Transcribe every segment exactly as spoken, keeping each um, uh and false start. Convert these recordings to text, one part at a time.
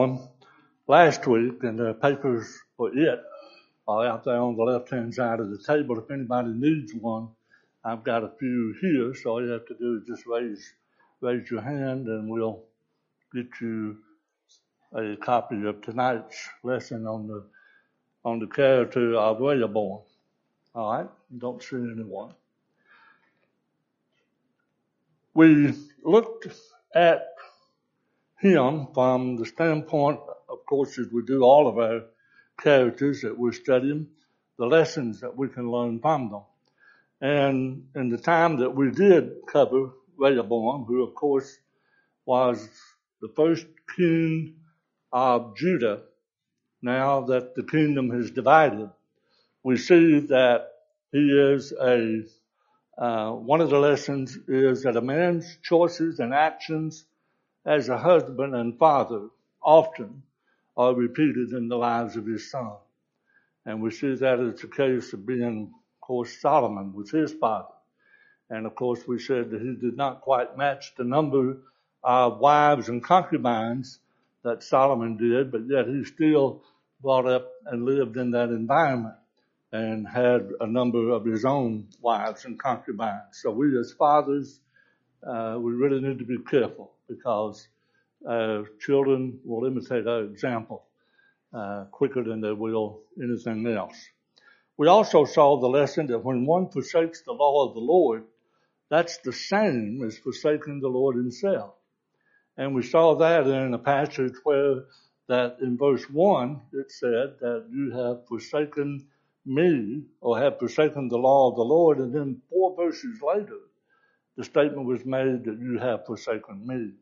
last week, and the papers for it are out there on the left-hand side of the table. If anybody needs one, I've got a few here, so all you have to do is just raise raise your hand, and we'll get you a copy of tonight's lesson on the on the character of Rehoboam. All right, don't see anyone. We looked at him from the standpoint, of course, as we do all of our characters that we're studying, the lessons that we can learn from them. And in the time that we did cover Rehoboam, who of course was the first king of Judah, now that the kingdom has divided, we see that he is a, uh, one of the lessons is that a man's choices and actions as a husband and father often are repeated in the lives of his son. And we see that as the case of being, of course, Solomon was his father. And of course, we said that he did not quite match the number of wives and concubines that Solomon did, but yet he still brought up and lived in that environment and had a number of his own wives and concubines. So we as fathers, uh, we really need to be careful because uh, children will imitate our example uh, quicker than they will anything else. We also saw the lesson that when one forsakes the law of the Lord, that's the same as forsaking the Lord himself. And we saw that in a passage where that in verse one, it said that you have forsaken me or have forsaken the law of the Lord. And then four verses later, the statement was made that you have forsaken me.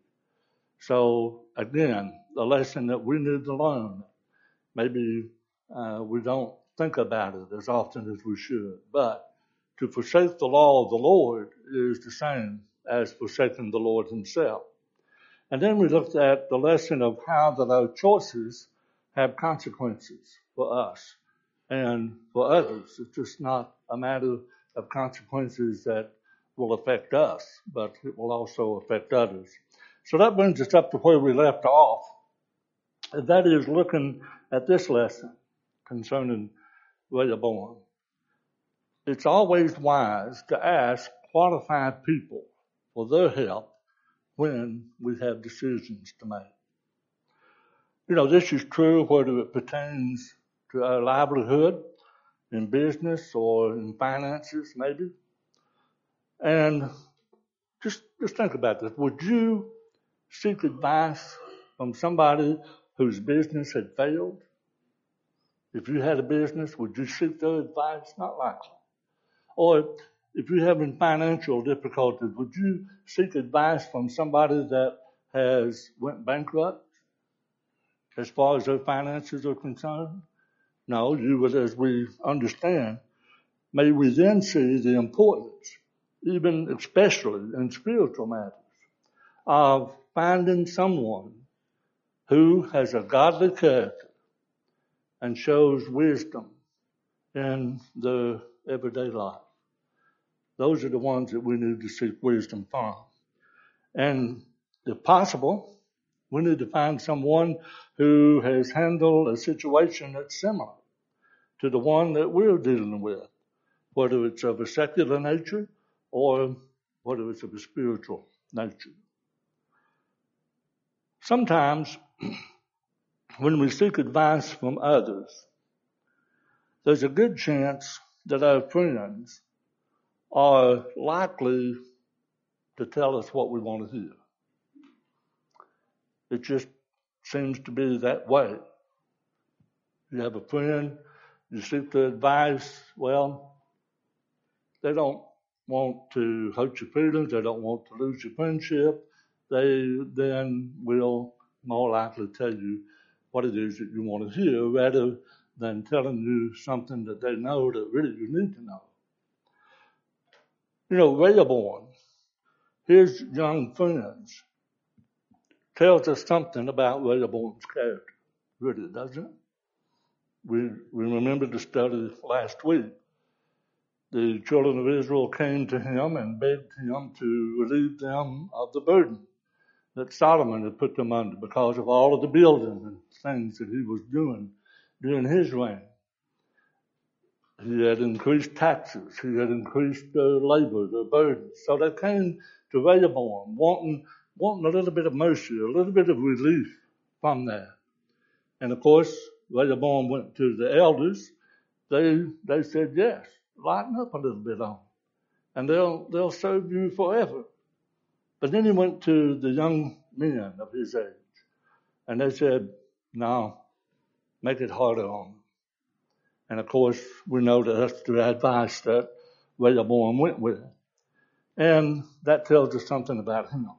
So again, the lesson that we need to learn, maybe uh, we don't think about it as often as we should, but to forsake the law of the Lord is the same as forsaking the Lord himself. And then we looked at the lesson of how that our choices have consequences for us and for others. It's just not a matter of consequences that will affect us, but it will also affect others. So that brings us up to where we left off. And that is looking at this lesson concerning Rehoboam. It's always wise to ask qualified people for their help when we have decisions to make. You know, this is true whether it pertains to our livelihood in business or in finances, maybe. And just, just think about this. Would you seek advice from somebody whose business had failed? If you had a business, would you seek their advice? Not likely. Or if you're having financial difficulties, would you seek advice from somebody that has went bankrupt as far as their finances are concerned? No, you would, as we understand, may we then see the importance, even especially in spiritual matters, of finding someone who has a godly character and shows wisdom in their everyday life. Those are the ones that we need to seek wisdom from. And if possible, we need to find someone who has handled a situation that's similar to the one that we're dealing with, whether it's of a secular nature or whether it's of a spiritual nature. Sometimes when we seek advice from others, there's a good chance that our friends are likely to tell us what we want to hear. It just seems to be that way. You have a friend, you seek their advice, well, they don't want to hurt your feelings, they don't want to lose your friendship. They then will more likely tell you what it is that you want to hear rather than telling you something that they know that really you need to know. You know, Rehoboam, his young friends, tells us something about Rehoboam's character. Really, doesn't it? We, we remember the study last week. The children of Israel came to him and begged him to relieve them of the burden that Solomon had put them under because of all of the building and things that he was doing during his reign. He had increased taxes. He had increased their labor, their burdens. So they came to Rehoboam wanting, wanting a little bit of mercy, a little bit of relief from that. And of course, Rehoboam went to the elders. They they said, yes, lighten up a little bit on them, and they'll they'll serve you forever. But then he went to the young men of his age, and they said, no, make it harder on them. And of course, we know that that's the advice that Rehoboam went with. And that tells us something about him.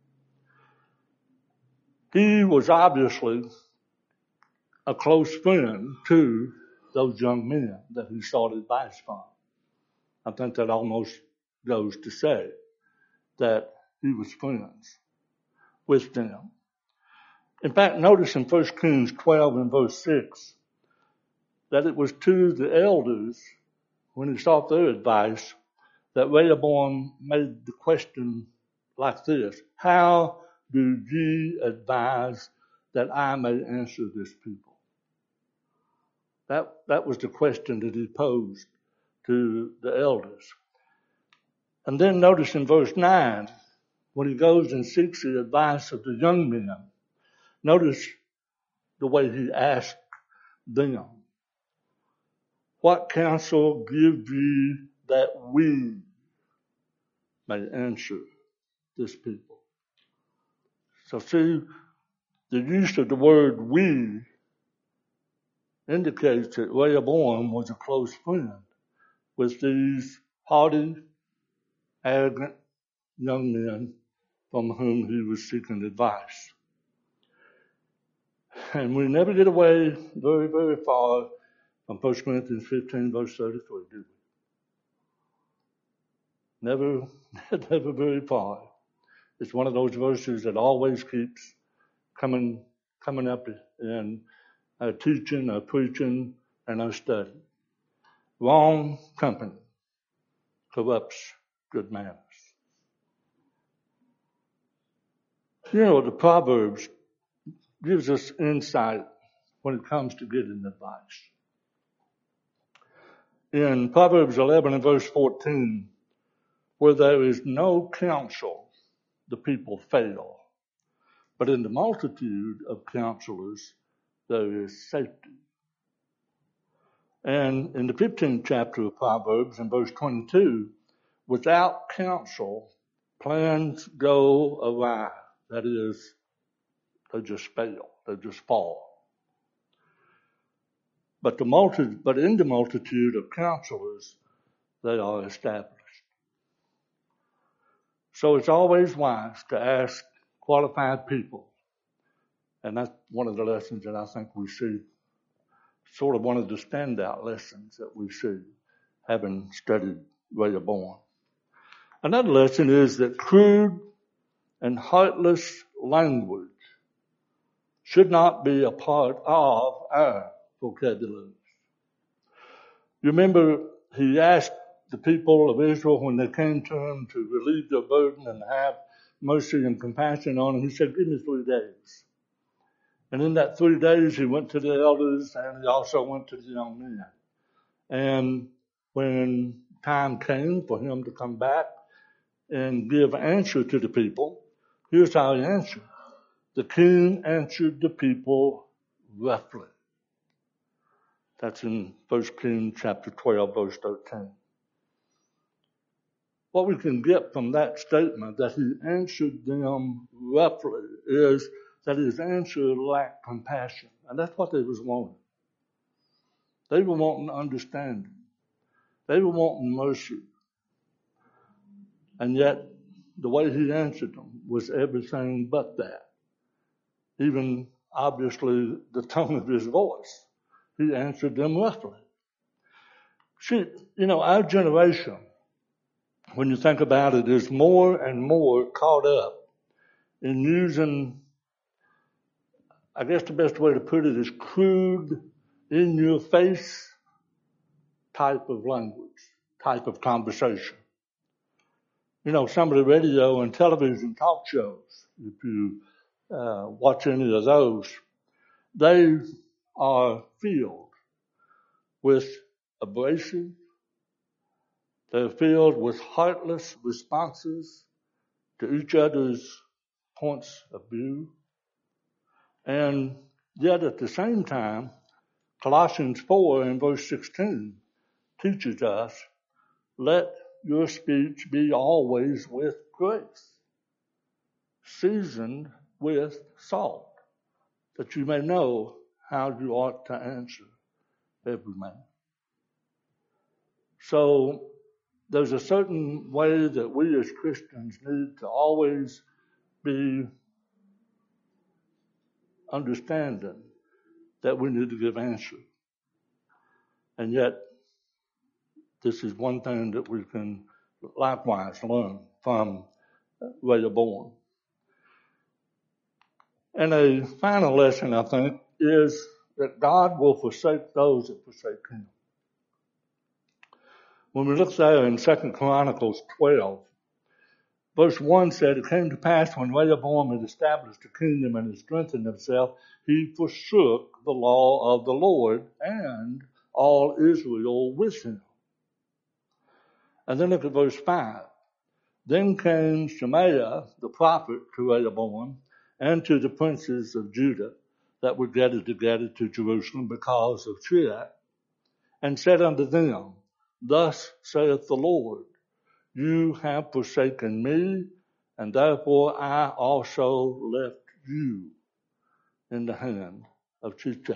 He was obviously a close friend to those young men that he sought advice from. I think that almost goes to say that he was friends with them. In fact, notice in First Kings twelve and verse six that it was to the elders, when he sought their advice, that Rehoboam made the question like this: how do ye advise that I may answer this people? That, that was the question that he posed to the elders. And then notice in verse nine, when he goes and seeks the advice of the young men, notice the way he asked them. What counsel give ye that we may answer this people? So see, the use of the word we indicates that Rehoboam was a close friend with these haughty, arrogant young men from whom he was seeking advice. And we never get away very, very far from First Corinthians fifteen, verse thirty-three, do we? Never, never very far. It's one of those verses that always keeps coming, coming up in our teaching, our preaching, and our study. Wrong company corrupts good manners. You know, the Proverbs gives us insight when it comes to getting advice. In Proverbs eleven and verse fourteen, where there is no counsel, the people fail. But in the multitude of counselors, there is safety. And in the fifteenth chapter of Proverbs, in verse twenty-two, without counsel, plans go awry. That is, they just fail. They just fall. But the multi, but in the multitude of counselors, they are established. So it's always wise to ask qualified people. And that's one of the lessons that I think we see, sort of one of the standout lessons that we see, having studied Rehoboam. Another lesson is that crude and heartless language should not be a part of our vocabulary. You remember he asked the people of Israel when they came to him to relieve their burden and have mercy and compassion on them. He said, give me three days. And in that three days, he went to the elders and he also went to the young men. And when time came for him to come back and give an answer to the people, here's how he answered. The king answered the people roughly. That's in First Kings chapter twelve, verse thirteen. What we can get from that statement that he answered them roughly is that his answer lacked compassion. And that's what they was wanting. They were wanting understanding. They were wanting mercy. And yet, the way he answered them was everything but that. Even, obviously, the tone of his voice. He answered them roughly. See, you know, our generation, when you think about it, is more and more caught up in using, I guess the best way to put it is crude, in-your-face type of language, type of conversation. You know, some of the radio and television talk shows, if you uh, watch any of those, they are filled with abrasive. They're filled with heartless responses to each other's points of view. And yet at the same time, Colossians four and verse sixteen teaches us, let your speech be always with grace, seasoned with salt, that you may know how you ought to answer every man. So there's a certain way that we as Christians need to always be understanding that we need to give answer. And yet, this is one thing that we can likewise learn from Rehoboam. And a final lesson, I think, is that God will forsake those that forsake him. When we look there in Second Chronicles twelve, verse one said, it came to pass when Rehoboam had established a kingdom and had strengthened himself, he forsook the law of the Lord and all Israel with him. And then look at verse five. Then came Shemaiah, the prophet, to Rehoboam and to the princes of Judah that were gathered together to Jerusalem because of Shiach, and said unto them, thus saith the Lord, you have forsaken me, and therefore I also left you in the hand of Shishak.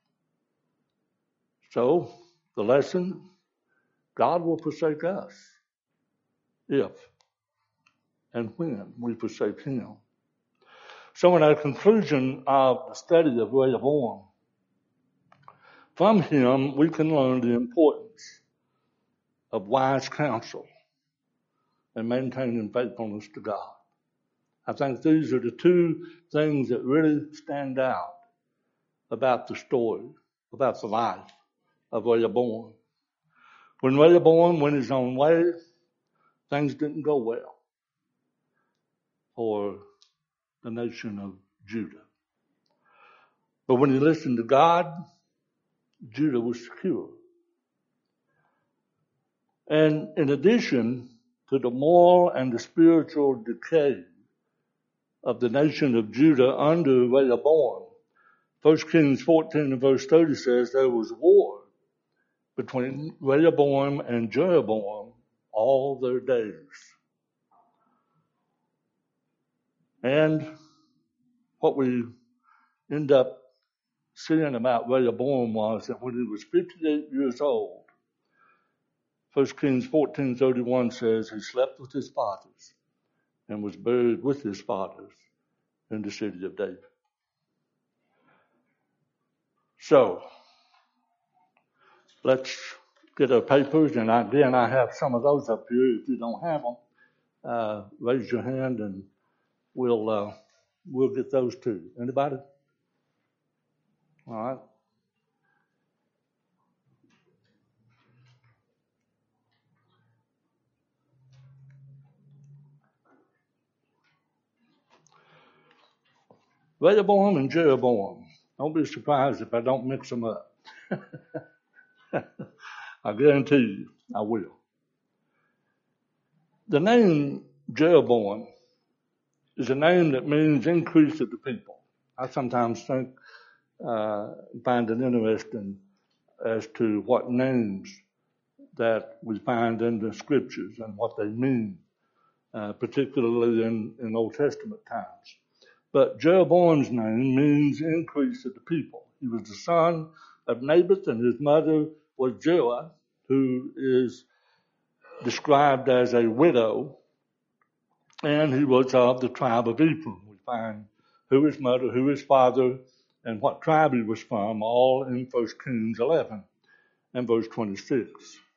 So, the lesson, God will forsake us if and when we forsake him. So in our conclusion of the study of Rehoboam, from him we can learn the importance of wise counsel and maintaining faithfulness to God. I think these are the two things that really stand out about the story, about the life of Rehoboam. When Rehoboam went his own way, things didn't go well for the nation of Judah. But when he listened to God, Judah was secure. And in addition to the moral and the spiritual decay of the nation of Judah under Rehoboam, First Kings fourteen and verse thirty says there was war between Rehoboam and Jeroboam all their days. And what we end up seeing about Rehoboam was that when he was fifty-eight years old, First Kings fourteen thirty-one says he slept with his fathers and was buried with his fathers in the city of David. So, let's get our papers, and again, I have some of those up here. If you don't have them, uh, raise your hand, and we'll uh, we'll get those too. Anybody? All right. Rehoboam and Jeroboam. Don't be surprised if I don't mix them up. I guarantee you, I will. The name Jeroboam is a name that means increase of the people. I sometimes think, uh, find it interesting as to what names that we find in the scriptures and what they mean, uh, particularly in, in Old Testament times. But Jeroboam's name means increase of the people. He was the son of Naboth, and his mother was Jeruah, who is described as a widow, and he was of the tribe of Ephraim. We find who his mother, who his father, and what tribe he was from, all in First Kings eleven and verse twenty-six.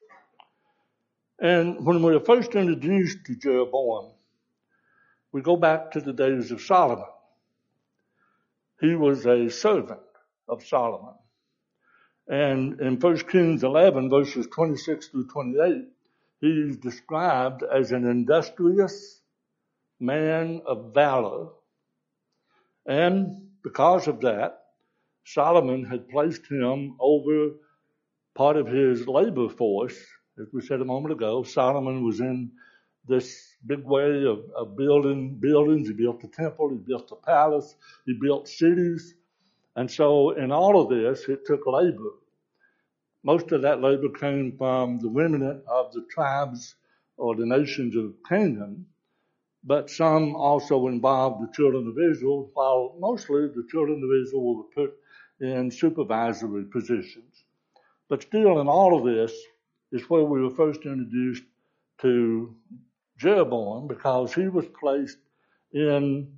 And when we are first introduced to Jeroboam, we go back to the days of Solomon. He was a servant of Solomon. And in First Kings eleven, verses twenty-six through twenty-eight, he's described as an industrious man of valor. And because of that, Solomon had placed him over part of his labor force. As we said a moment ago, Solomon was in this big way of, of building buildings. He built the temple, he built the palace, he built cities. And so in all of this, it took labor. Most of that labor came from the remnant of the tribes or the nations of Canaan, but some also involved the children of Israel, while mostly the children of Israel were put in supervisory positions. But still, in all of this is where we were first introduced to Jeroboam, because he was placed in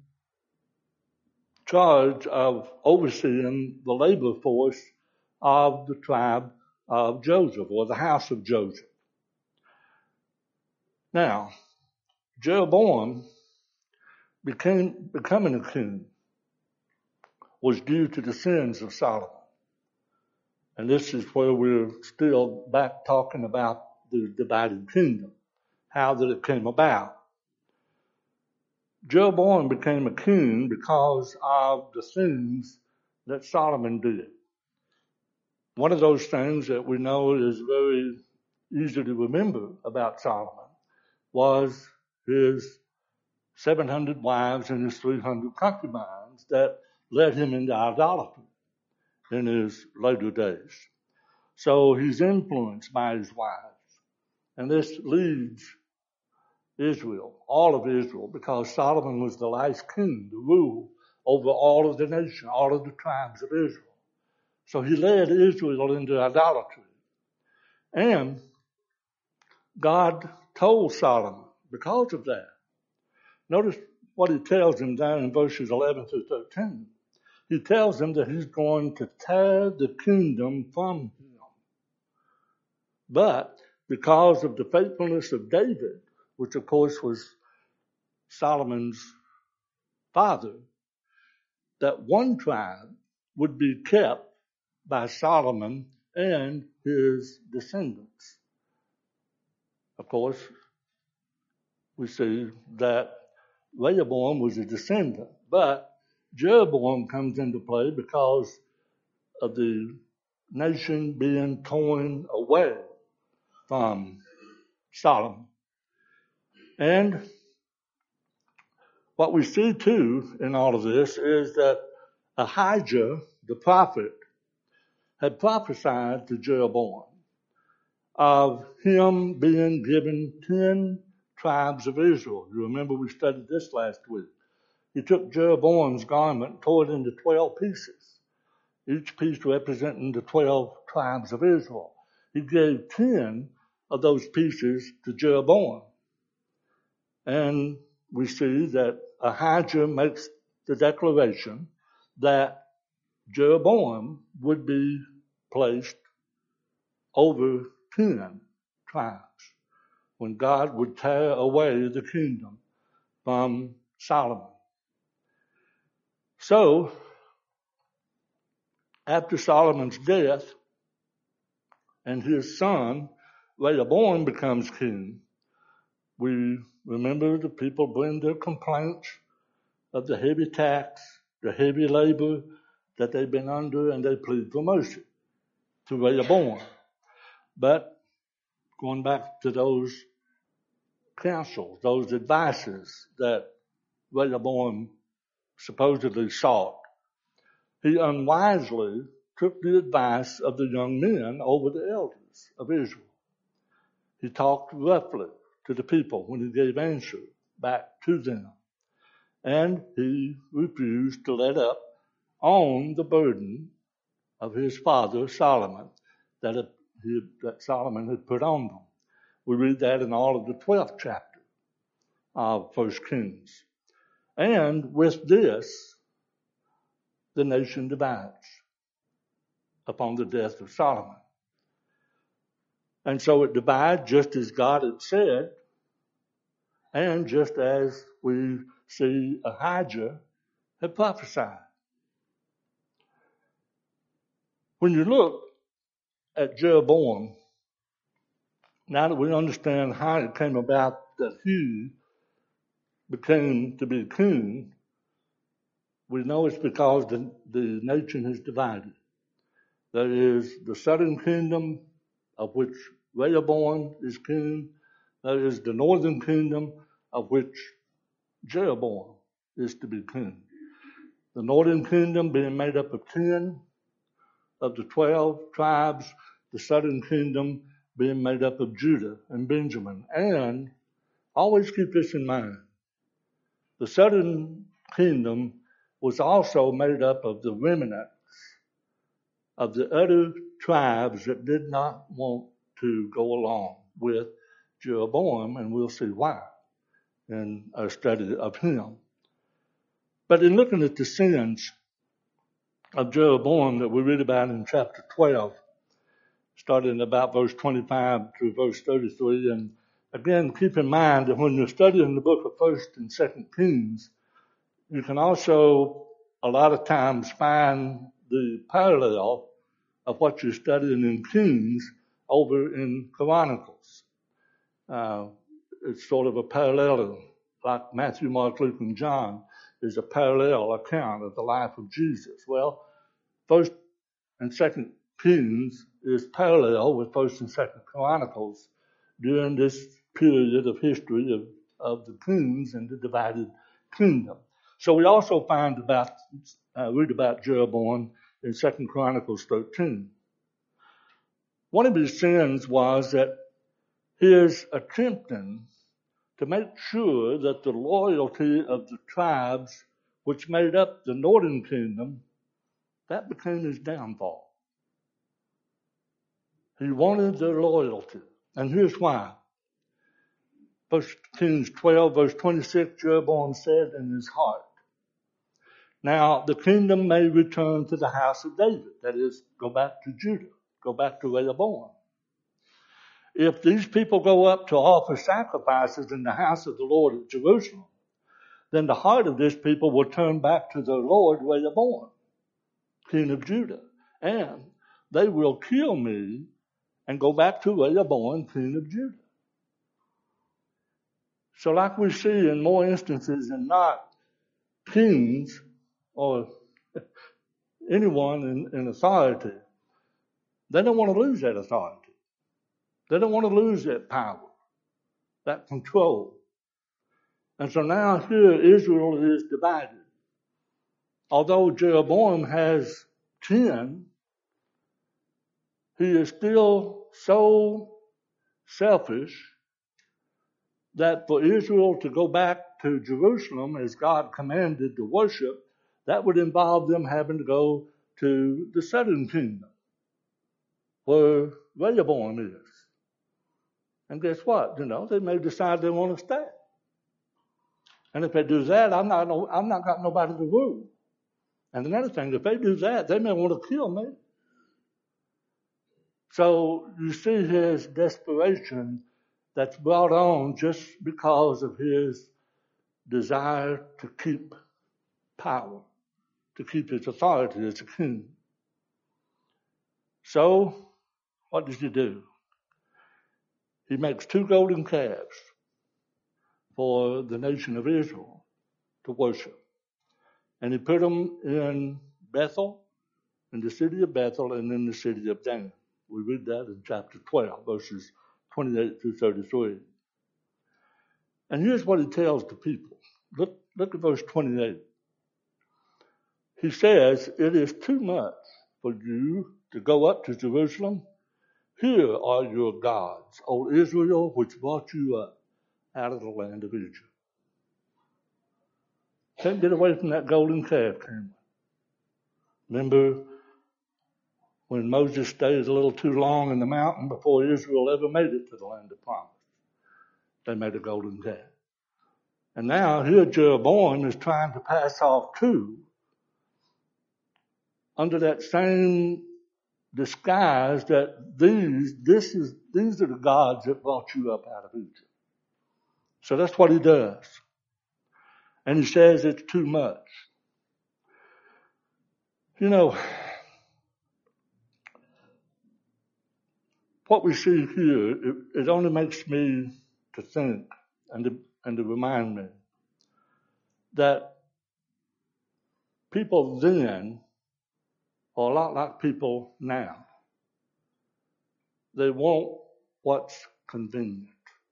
charge of overseeing the labor force of the tribe of Joseph, or the house of Joseph. Now, Jeroboam became becoming a king was due to the sins of Solomon. And this is where we're still back talking about the divided kingdom, how that it came about. Jeroboam became a king because of the things that Solomon did. One of those things that we know is very easy to remember about Solomon was his seven hundred wives and his three hundred concubines that led him into idolatry in his later days. So he's influenced by his wives. And this leads Israel, all of Israel, because Solomon was the last king to rule over all of the nation, all of the tribes of Israel. So he led Israel into idolatry. And God told Solomon, because of that, notice what he tells him down in verses eleven through thirteen. He tells him that he's going to tear the kingdom from him. But because of the faithfulness of David, which of course was Solomon's father, that one tribe would be kept by Solomon and his descendants. Of course, we see that Rehoboam was a descendant, but Jeroboam comes into play because of the nation being torn away from Solomon. And what we see too in all of this is that Ahijah, the prophet, had prophesied to Jeroboam of him being given ten tribes of Israel. You remember we studied this last week. He took Jeroboam's garment, tore it into twelve pieces, each piece representing the twelve tribes of Israel. He gave ten of those pieces to Jeroboam. And we see that Ahijah makes the declaration that Jeroboam would be placed over ten tribes when God would tear away the kingdom from Solomon. So, after Solomon's death and his son Rehoboam becomes king, we remember the people bring their complaints of the heavy tax, the heavy labor that they've been under, and they plead for mercy to Rehoboam. But going back to those counsels, those advices that Rehoboam supposedly sought, he unwisely took the advice of the young men over the elders of Israel. He talked roughly to the people when he gave answer back to them. And he refused to let up on the burden of his father Solomon that, it, he, that Solomon had put on them. We read that in all of the twelfth chapter of First Kings. And with this, the nation divides upon the death of Solomon. And so it divides just as God had said, and just as we see Ahijah had prophesied. When you look at Jeroboam, now that we understand how it came about that he became to be king, we know it's because the, the nation is divided. There is the southern kingdom, of which Rehoboam is king. There is the northern kingdom, of which Jeroboam is to be king. The northern kingdom being made up of ten of the twelve tribes, the southern kingdom being made up of Judah and Benjamin. And always keep this in mind. The southern kingdom was also made up of the remnants of the other tribes that did not want to go along with Jeroboam, and we'll see why in our study of him. But in looking at the sins of Jeroboam that we read about in chapter twelve, starting about verse twenty-five through verse thirty-three, and again, keep in mind that when you're studying the book of First and Second Kings, you can also a lot of times find the parallel of what you're studying in Kings over in Chronicles. Uh, it's sort of a parallel, like Matthew, Mark, Luke, and John is a parallel account of the life of Jesus. Well, First and Second Kings is parallel with First and Second Chronicles during this period of history of, of the kings and the divided kingdom. So we also find about, uh, read about Jeroboam in Second Chronicles thirteen. One of his sins was that his attempting to make sure that the loyalty of the tribes which made up the northern kingdom, that became his downfall. He wanted their loyalty. And here's why. First Kings twelve, verse twenty-six, Jeroboam said in his heart, now the kingdom may return to the house of David. That is, go back to Judah. Go back to Rehoboam. If these people go up to offer sacrifices in the house of the Lord at Jerusalem, then the heart of this people will turn back to their Lord Rehoboam, king of Judah. And they will kill me and go back to Rehoboam, king of Judah. So like we see in more instances than not, kings or anyone in, in authority, they don't want to lose that authority. They don't want to lose that power, that control. And so now here Israel is divided. Although Jeroboam has ten, he is still so selfish that for Israel to go back to Jerusalem as God commanded to worship, that would involve them having to go to the southern kingdom, where Rehoboam is. And guess what? You know, they may decide they want to stay. And if they do that, I'm not, I'm not got nobody to rule. And another thing, if they do that, they may want to kill me. So you see his desperation that's brought on just because of his desire to keep power, to keep his authority as a king. So what does he do? He makes two golden calves for the nation of Israel to worship. And he put them in Bethel, in the city of Bethel, and in the city of Dan. We read that in chapter twelve, verses twenty-eight through thirty-three. And here's what he tells the people. Look, look at verse twenty-eight. He says, it is too much for you to go up to Jerusalem. Here are your gods, O Israel, which brought you up out of the land of Egypt. Can't get away from that golden calf, can we? Remember when Moses stayed a little too long in the mountain before Israel ever made it to the land of promise? They made a golden calf. And now here Jeroboam is trying to pass off two under that same disguise that these, this is, these are the gods that brought you up out of Egypt. So that's what he does. And he says it's too much. You know, what we see here, it, it only makes me to think and to, and to remind me that people then are a lot like people now. They want what's convenient.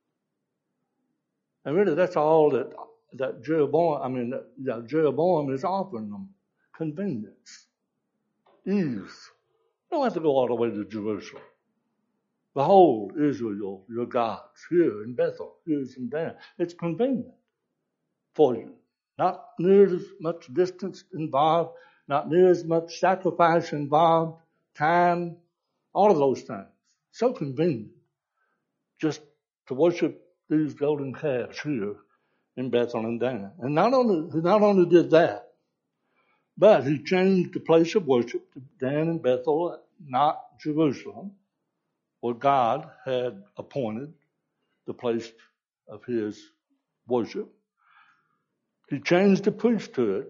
And really, that's all that, that Jeroboam, I mean, that, that Jeroboam is offering them. Convenience. Ease. You don't have to go all the way to Jerusalem. Behold, Israel, your gods, here in Bethel, here in Dan. It's convenient for you. Not near as much distance involved, not near as much sacrifice involved, time, all of those things. So convenient just to worship these golden calves here in Bethel and Dan. And not only, he not only did that, but he changed the place of worship to Dan and Bethel, not Jerusalem, where God had appointed the place of his worship. He changed the priesthood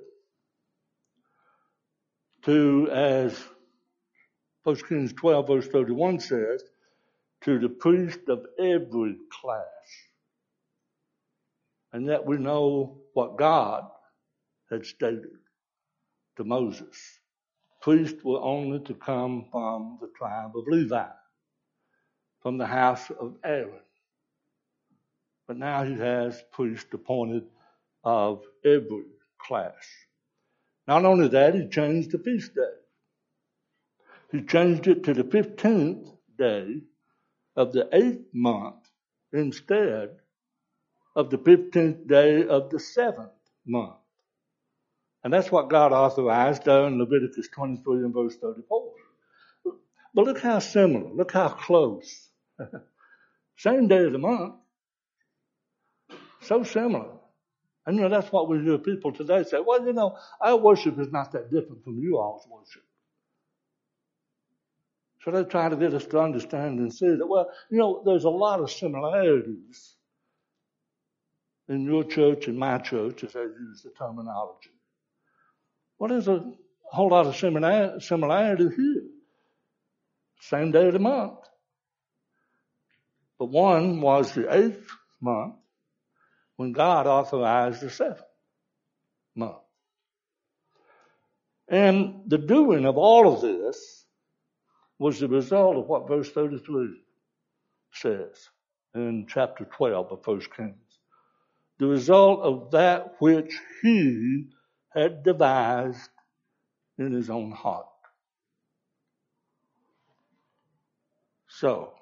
to, as First Kings twelve verse thirty-one says, to the priest of every class. And yet we know what God had stated to Moses. Priests were only to come from the tribe of Levi, from the house of Aaron. But now he has priests appointed of every class. Not only that, he changed the feast day. He changed it to the fifteenth day of the eighth month instead of the fifteenth day of the seventh month. And that's what God authorized there in Leviticus twenty-three and verse thirty-four. But look how similar, look how close. Same day of the month. So similar. And you know, that's what we hear people today say, well, you know, our worship is not that different from you all's worship. So they try to get us to understand and see that, well, you know, there's a lot of similarities in your church and my church, as I use the terminology. Well, there's a whole lot of similar, similarity here. Same day of the month. But one was the eighth month when God authorized the seventh month. And the doing of all of this was the result of what verse thirty-three says in chapter twelve of First Kings. The result of that which he had devised in his own heart. So,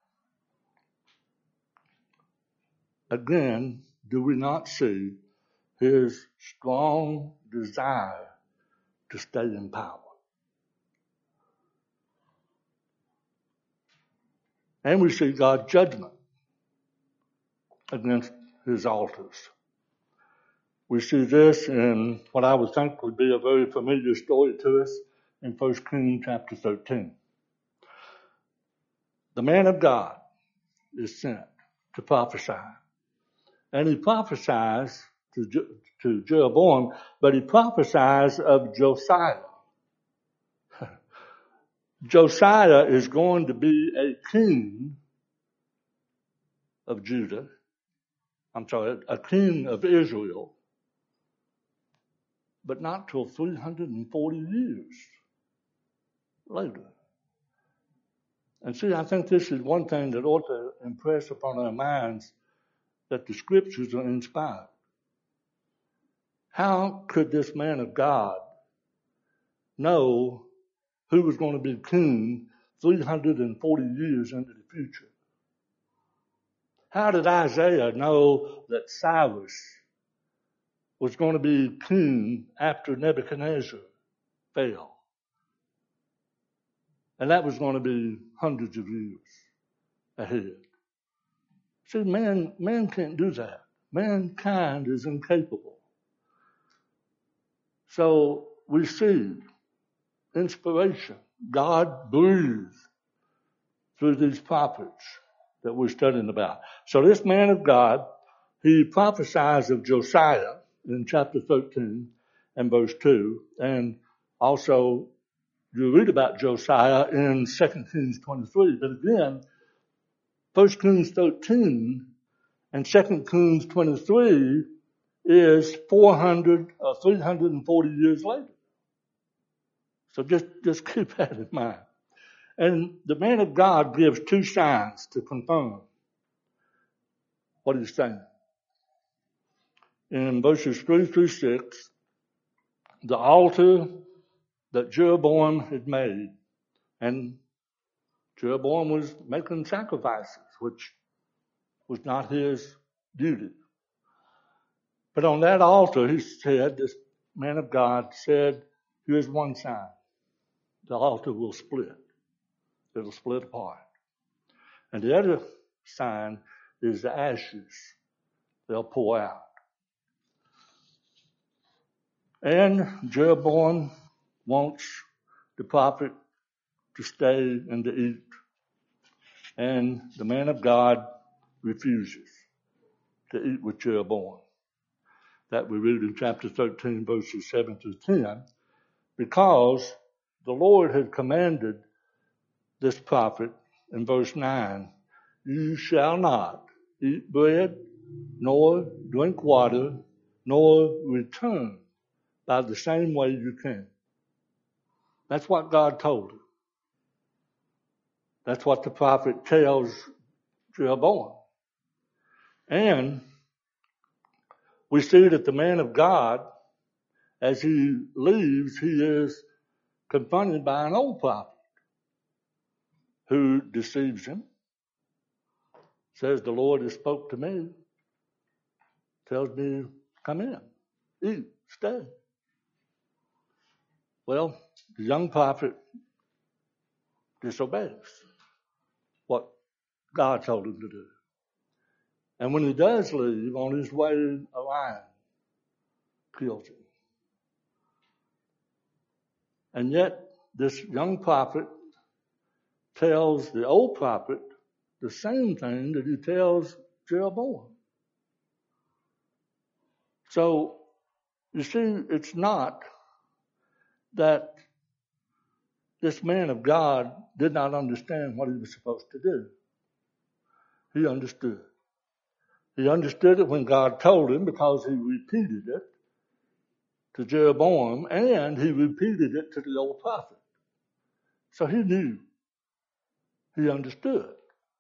again, do we not see his strong desire to stay in power? And we see God's judgment against his altars. We see this in what I would think would be a very familiar story to us in First Kings chapter thirteen. The man of God is sent to prophesy. And he prophesies to, to Jeroboam, but he prophesies of Josiah. Josiah is going to be a king of Judah. I'm sorry, a king of Israel, but not till three hundred forty years later. And see, I think this is one thing that ought to impress upon our minds, that the scriptures are inspired. How could this man of God know who was going to be king three hundred forty years into the future? How did Isaiah know that Cyrus was going to be king after Nebuchadnezzar fell? And that was going to be hundreds of years ahead. See, man, man can't do that. Mankind is incapable. So we see inspiration. God breathed through these prophets that we're studying about. So this man of God, he prophesies of Josiah in chapter thirteen and verse two, and also You read about Josiah in Second Kings twenty-three, but again, First Kings thirteen and Second Kings twenty-three is four hundred or three hundred forty years later. So just, just keep that in mind. And the man of God gives two signs to confirm what he's saying. In verses three through six, the altar that Jeroboam had made, and Jeroboam was making sacrifices, which was not his duty. But on that altar, he said, this man of God said, here's one sign. The altar will split. It'll split apart. And the other sign is the ashes. They'll pour out. And Jeroboam wants the prophet to stay and to eat. And the man of God refuses to eat with Jeroboam. That we read in chapter thirteen, verses seven through ten, because the Lord had commanded this prophet in verse nine, you shall not eat bread, nor drink water, nor return by the same way you came. That's what God told him. That's what the prophet tells Jeroboam. And we see that the man of God, as he leaves, he is confronted by an old prophet who deceives him, says, the Lord has spoke to me, tells me, come in, eat, stay. Well, the young prophet disobeys what God told him to do. And when he does leave, on his way, a lion kills him. And yet, this young prophet tells the old prophet the same thing that he tells Jeroboam. So, you see, it's not that this man of God did not understand what he was supposed to do. He understood. He understood it when God told him, because he repeated it to Jeroboam, and he repeated it to the old prophet. So he knew. He understood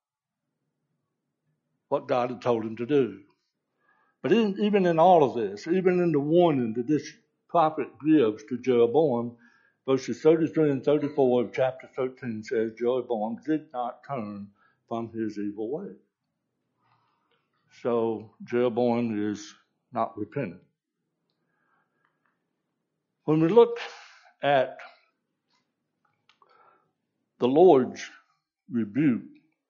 what God had told him to do. But in, even in all of this, even in the warning that this prophet gives to Jeroboam, verses thirty-three and thirty-four of chapter thirteen says, Jeroboam did not turn from his evil way. So Jeroboam is not repentant. When we look at the Lord's rebuke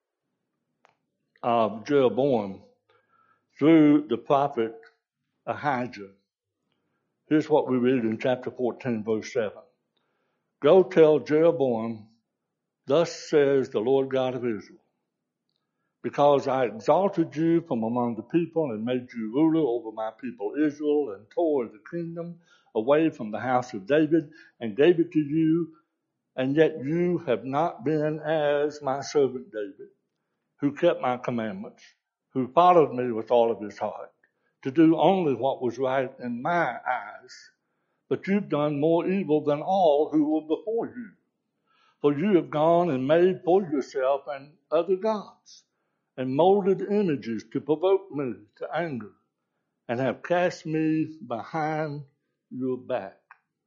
of Jeroboam through the prophet Ahijah, here's what we read in chapter fourteen, verse seven. Go tell Jeroboam, thus says the Lord God of Israel, because I exalted you from among the people and made you ruler over my people Israel, and tore the kingdom away from the house of David and gave it to you, and yet you have not been as my servant David, who kept my commandments, who followed me with all of his heart, to do only what was right in my eyes. But you've done more evil than all who were before you. For you have gone and made for yourself and other gods, and molded images to provoke me to anger, and have cast me behind your back.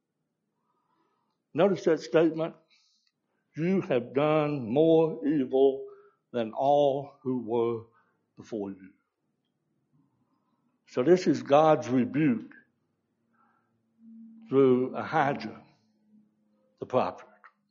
Notice that statement. You have done more evil than all who were before you. So this is God's rebuke through Ahijah, the prophet.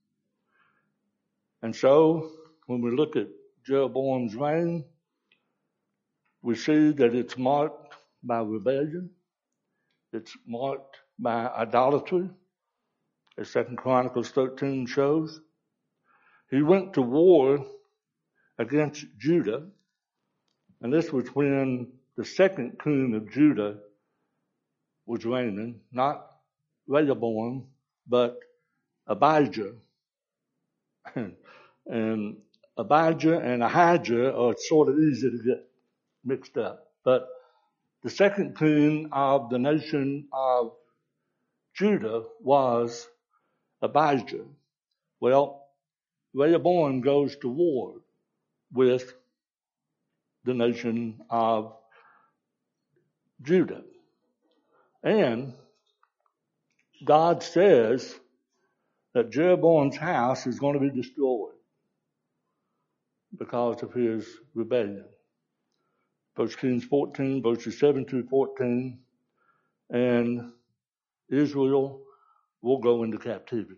And so, when we look at Jeroboam's reign, we see that it's marked by rebellion. It's marked by idolatry, as Second Chronicles thirteen shows. He went to war against Judah, and this was when the second king of Judah was reigning, not Rehoboam, but Abijah. And, and Abijah and Ahijah are sort of easy to get mixed up. But the second king of the nation of Judah was Abijah. Well, Rehoboam goes to war with the nation of Judah. And God says that Jeroboam's house is going to be destroyed because of his rebellion. First Kings fourteen, verses seven through fourteen, and Israel will go into captivity.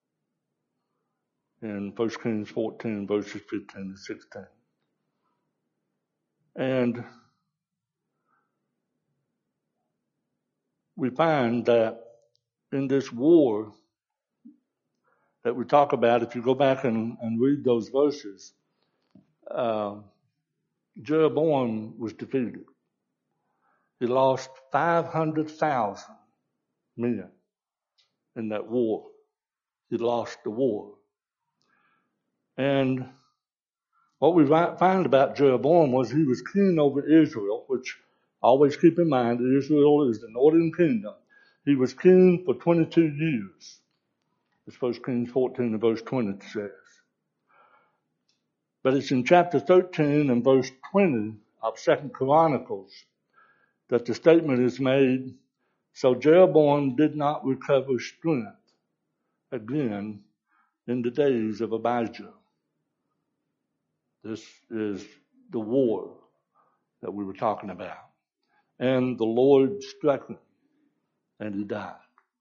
In First Kings fourteen, verses fifteen to sixteen. And we find that in this war that we talk about, if you go back and, and read those verses, uh, Jeroboam was defeated. He lost five hundred thousand men in that war. He lost the war. And what we find about Jeroboam was he was king over Israel, which always keep in mind, Israel is the northern kingdom. He was king for twenty-two years, as First Kings fourteen and verse twenty says. But it's in chapter thirteen and verse twenty of Second Chronicles that the statement is made, so Jeroboam did not recover strength again in the days of Abijah. This is the war that we were talking about. And the Lord struck him, and he died.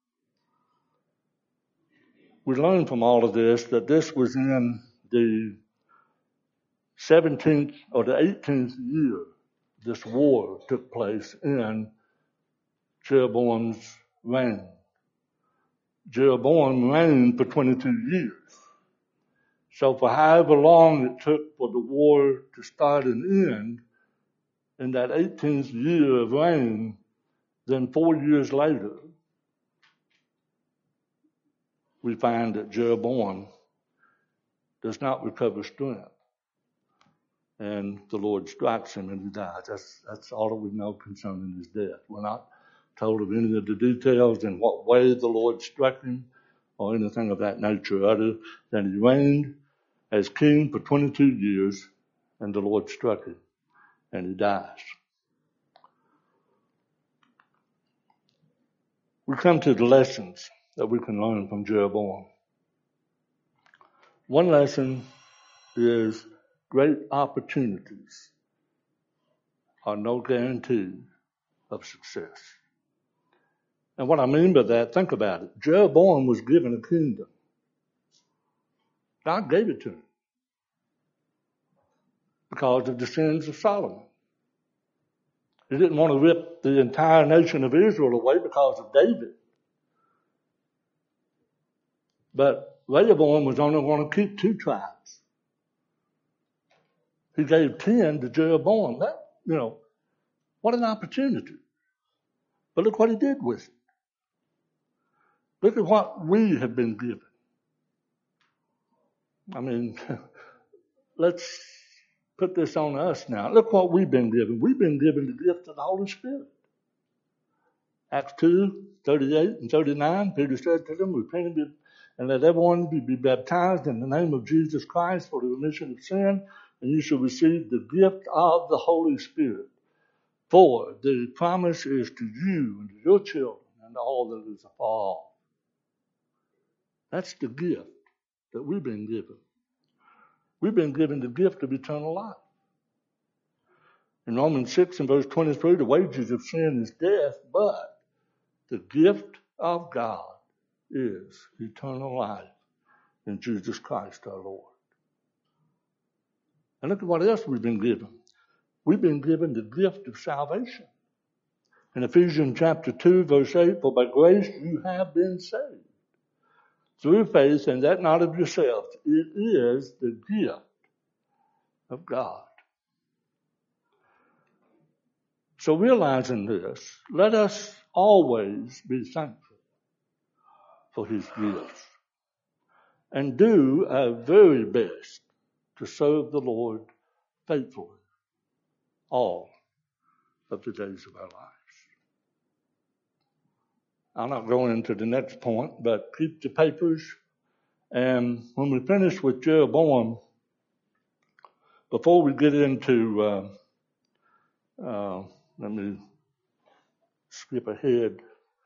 We learn from all of this that this was in the seventeenth or the eighteenth year this war took place in Jeroboam's reign. Jeroboam reigned for twenty-two years. So for however long it took for the war to start and end, in that eighteenth year of reign, then four years later, we find that Jeroboam does not recover strength. And the Lord strikes him and he dies. That's, that's all that we know concerning his death. We're not told of any of the details in what way the Lord struck him or anything of that nature, other than he reigned as king for twenty-two years and the Lord struck him and he dies. We come to the lessons that we can learn from Jeroboam. One lesson is great opportunities are no guarantee of success. And what I mean by that, think about it. Jeroboam was given a kingdom. God gave it to him because of the sins of Solomon. He didn't want to rip the entire nation of Israel away because of David. But Rehoboam was only going to keep two tribes. He gave ten to Jeroboam. That, you know, what an opportunity. But look what he did with it. Look at what we have been given. I mean, let's put this on us now. Look what we've been given. We've been given the gift of the Holy Spirit. Acts two, thirty-eight and thirty-nine, Peter said to them, repent and let everyone be, be baptized in the name of Jesus Christ for the remission of sin, and you shall receive the gift of the Holy Spirit. For the promise is to you and to your children and to all that is afar off. That's the gift that we've been given. We've been given the gift of eternal life. In Romans six and verse twenty-three, the wages of sin is death, but the gift of God is eternal life in Jesus Christ our Lord. And look at what else we've been given. We've been given the gift of salvation. In Ephesians chapter two, verse eight, for by grace you have been saved through faith, and that not of yourselves. It is the gift of God. So realizing this, let us always be thankful for his gifts. and do our very best to serve the Lord faithfully all of the days of our lives. I'm not going into the next point, but keep the papers. And when we finish with Jeroboam, before we get into, uh, uh, let me skip ahead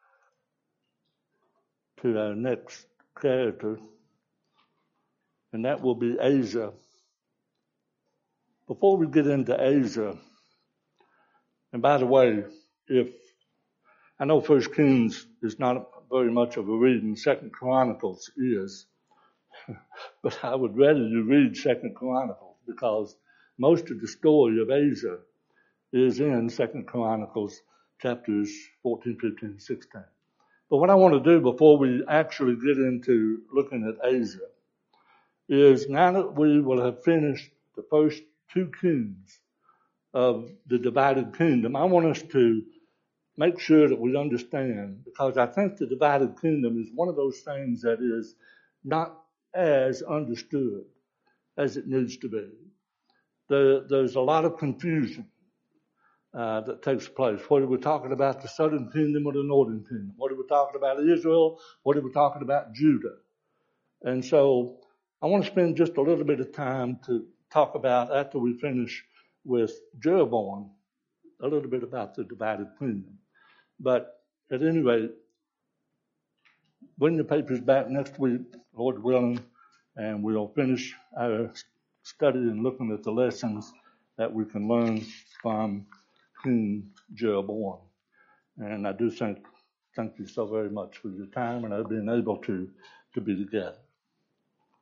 to our next character, and that will be Asa. Before we get into Asa, and by the way, if I know First Kings is not very much of a reading, Second Chronicles is, but I would rather you read Second Chronicles because most of the story of Asa is in Second Chronicles chapters fourteen, fifteen, sixteen. But what I want to do before we actually get into looking at Asa is, now that we will have finished the first two kings of the divided kingdom, I want us to make sure that we understand, because I think the divided kingdom is one of those things that is not as understood as it needs to be. There, there's a lot of confusion uh, that takes place. What are we talking about, the southern kingdom or the northern kingdom? What are we talking about, Israel? What are we talking about, Judah? And so I want to spend just a little bit of time to talk about, after we finish with Jeroboam, a little bit about the divided kingdom. But at any rate, bring the papers back next week, Lord willing, and we'll finish our study and looking at the lessons that we can learn from King Jeroboam. And I do thank, thank you so very much for your time and our being able to, to be together.